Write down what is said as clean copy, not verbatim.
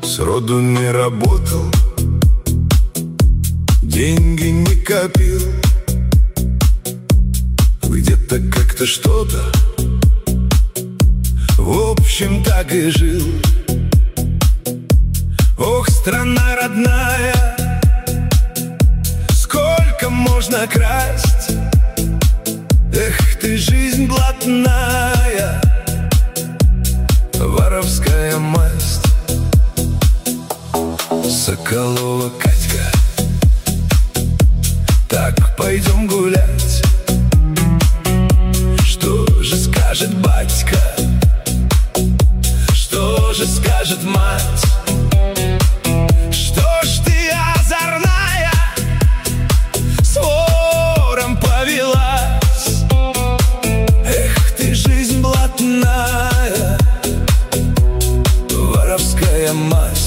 Сроду не работал, деньги не копил, где-то как-то что-то, в общем, так и жил. Ох, страна родная, сколько можно красть? Эх ты, жизнь блатная, воровская масть. Соколова Катька, так пойдем гулять. Что же скажет батька? Что же скажет мать? Что ж ты озорная, с вором повелась? Эх ты, жизнь блатная, воровская масть.